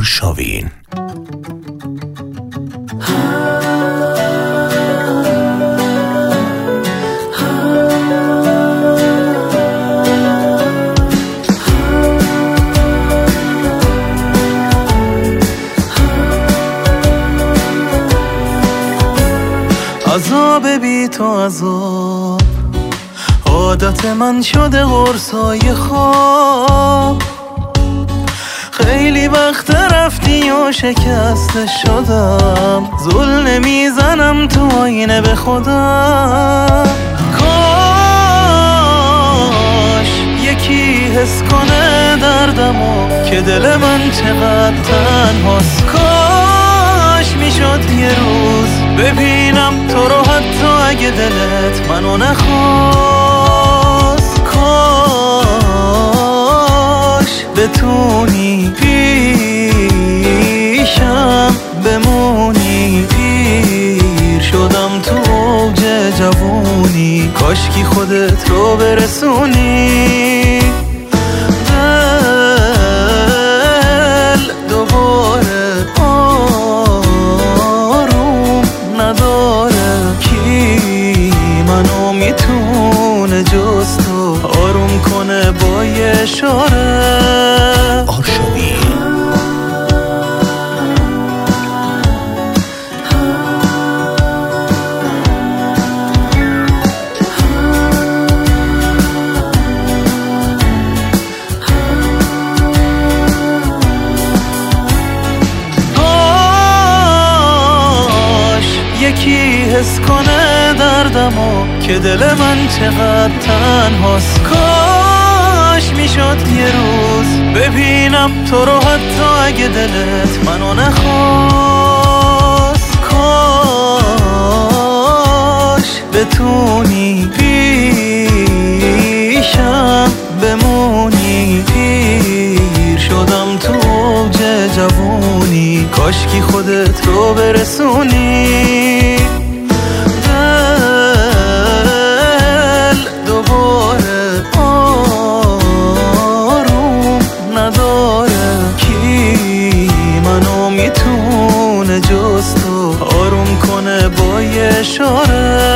آرشاوین. عذاب بی تو عذاب، عادت من شده قرصای خواب. خیلی وقت رفتی و شکسته شدم، زل نمیزنم تو آینه به خودم. کاش یکی حس کنه دردمو که دل من چقدر تنهاست. کاش میشد یه روز ببینم تو رو، حتی اگه دلت منو نخواست. کاش بتونی پیشم بمونی. پیر شدم تو اوج جوونی، کاشکی خودت رو برسونی. دل دوباره آروم نداره، کی منو میتونه جز تو آروم کنه با یه اشاره. آرشاوین. یکی حس کنه دردمو که دل من چقدر تنهاست. کاش میشد یه روز ببینم تو رو، حتی اگه دلت منو نخواست. کاش بتونی پیشم بمونی. پیر شدم تو اوج جوونی، کاشکی خودت رو برسونی. دل دوباره آروم نداره، کی منو میتونه جز تو آروم کنه با یه اشاره.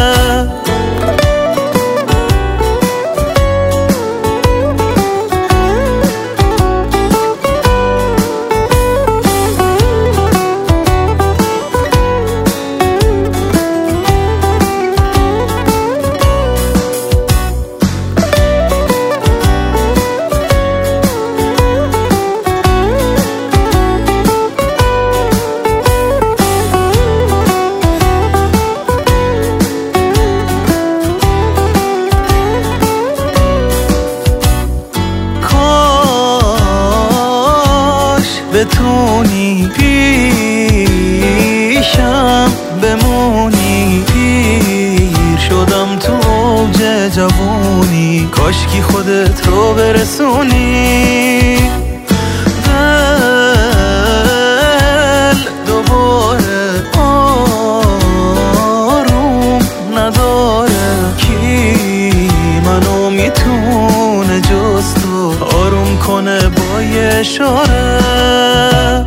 بتونی پیشم بمونی. پیر شدم تو اوج جوونی، کاشکی خودت رو برسونی. دل دوباره آروم نداره، کی منو میتونه جز تو آروم کنه با یه اشاره.